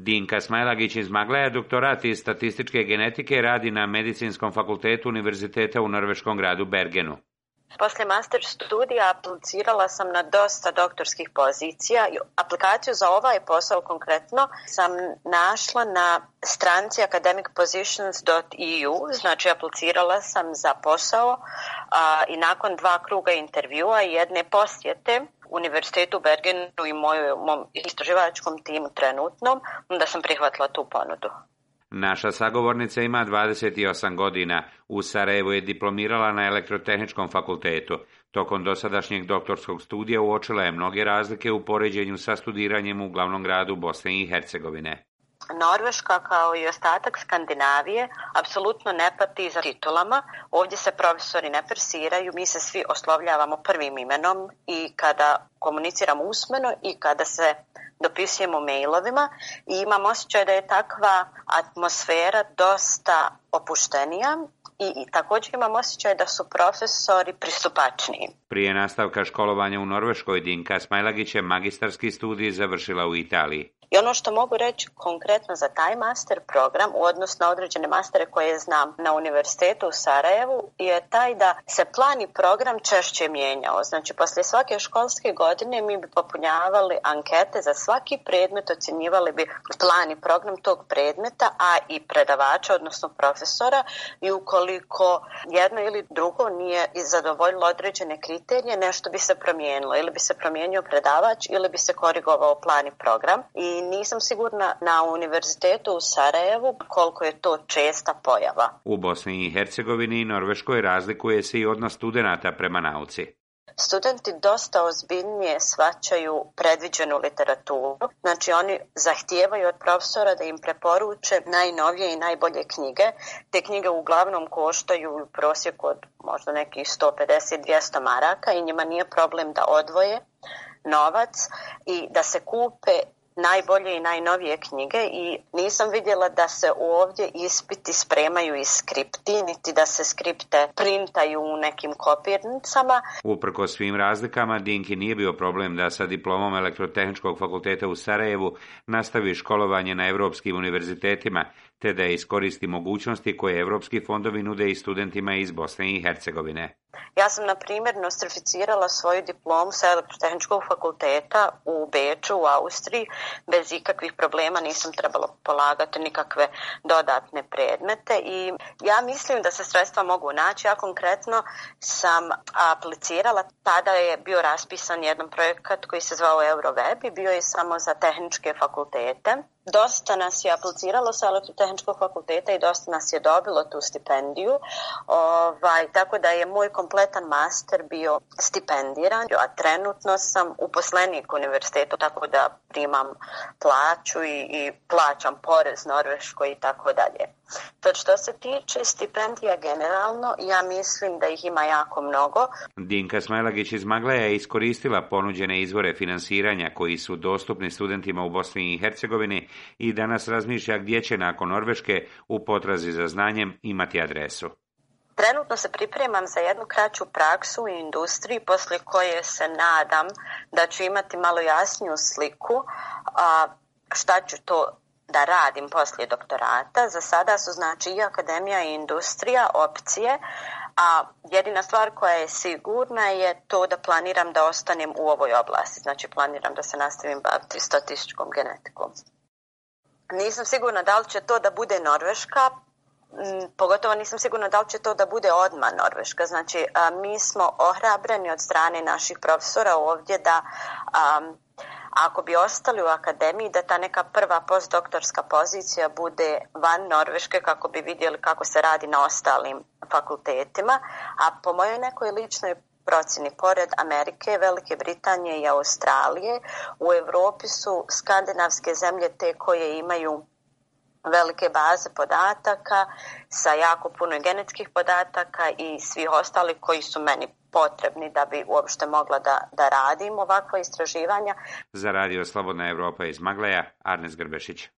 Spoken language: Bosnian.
Dinka Smajlagić iz Magleja, doktorat iz statističke genetike, radi na Medicinskom fakultetu Univerziteta u norveškom gradu Bergenu. Poslije master studija aplicirala sam na dosta doktorskih pozicija i aplikaciju za ovaj posao konkretno sam našla na stranici academicpositions.eu, znači aplicirala sam za posao i nakon 2 kruga intervjua i jedne posjete Univerzitetu u Bergenu i mom istraživačkom timu trenutnom, onda sam prihvatila tu ponudu. Naša sagovornica ima 28 godina. U Sarajevu je diplomirala na Elektrotehničkom fakultetu. Tokom dosadašnjeg doktorskog studija uočila je mnoge razlike u poređenju sa studiranjem u glavnom gradu Bosne i Hercegovine. Norveška, kao i ostatak Skandinavije, apsolutno ne pati za titulama. Ovdje se profesori ne persiraju, mi se svi oslovljavamo prvim imenom i kada komuniciramo usmeno i kada se dopisujemo mailovima i imam osjećaj da je takva atmosfera dosta opuštenija i također imam osjećaj da su profesori pristupačniji. Prije nastavka školovanja u Norveškoj, Dinka Smajlagić je magistarski studij završila u Italiji. I ono što mogu reći konkretno za taj master program u odnosu na određene mastere koje znam na univerzitetu u Sarajevu je taj da se plan i program češće mijenjao. Znači, poslije svake školske godine mi bi popunjavali ankete za svaki predmet, ocjenjivali bi plan i program tog predmeta, a i predavača, odnosno profesora, i ukoliko jedno ili drugo nije zadovoljilo određene kriterije, nešto bi se promijenilo. Ili bi se promijenio predavač ili bi se korigovao plan i program. I nisam sigurna na univerzitetu u Sarajevu koliko je to česta pojava. U Bosni i Hercegovini i Norveškoj razlikuje se i odnos studenata prema nauci. Studenti dosta ozbiljnije shvaćaju predviđenu literaturu, znači oni zahtijevaju od profesora da im preporuče najnovije i najbolje knjige. Te knjige uglavnom koštaju u prosjeku od možda nekih 150-200 maraka i njima nije problem da odvoje novac i da se kupe najbolje i najnovije knjige i nisam vidjela da se ovdje ispiti spremaju iz skripti, niti da se skripte printaju u nekim kopirnicama. Uprkos svim razlikama, Dinki nije bio problem da sa diplomom Elektrotehničkog fakulteta u Sarajevu nastavi školovanje na evropskim univerzitetima, te da iskoristi mogućnosti koje evropski fondovi nude i studentima iz Bosne i Hercegovine. Ja sam, na primjer, nostrificirala svoju diplomu sa Elektrotehničkog fakulteta u Beču, u Austriji, bez ikakvih problema, nisam trebala polagati nikakve dodatne predmete i ja mislim da se sredstva mogu naći. Ja konkretno sam aplicirala, tada je bio raspisan jedan projekat koji se zvao Euroweb i bio je samo za tehničke fakultete. Dosta nas je apliciralo sa Elektrotehničkog fakulteta i dosta nas je dobilo tu stipendiju, tako da je moj kompletan master bio stipendiran, a trenutno sam uposlenik univerzitetu, tako da primam plaću i plaćam porez Norveškoj i tako dalje. Sad, što se tiče stipendija generalno, ja mislim da ih ima jako mnogo. Dinka Smajlagić iz Magleja je iskoristila ponuđene izvore finansiranja koji su dostupni studentima u Bosni i Hercegovini i danas razmišlja gdje će nakon Norveške u potrazi za znanjem imati adresu. Trenutno se pripremam za jednu kraću praksu u industriji, poslije koje se nadam da ću imati malo jasniju sliku šta ću to da radim poslije doktorata. Za sada su znači i akademija i industrija opcije, a jedina stvar koja je sigurna je to da planiram da ostanem u ovoj oblasti. Znači planiram da se nastavim baviti statističkom genetikom. Nisam sigurna da li će to da bude Norveška, pogotovo nisam sigurna da li će to da bude odmah Norveška. Znači, mi smo ohrabreni od strane naših profesora ovdje da ako bi ostali u akademiji, da ta neka prva postdoktorska pozicija bude van Norveške kako bi vidjeli kako se radi na ostalim fakultetima. A po mojoj nekoj ličnoj procjeni, pored Amerike, Velike Britanije i Australije, u Europi su skandinavske zemlje te koje imaju velike baze podataka sa jako puno genetskih podataka i svih ostalih koji su meni potrebni da bi uopšte mogla da radim ovakva istraživanja. Za radio Slobodna Evropa iz Magleja, Arnes Grbešić.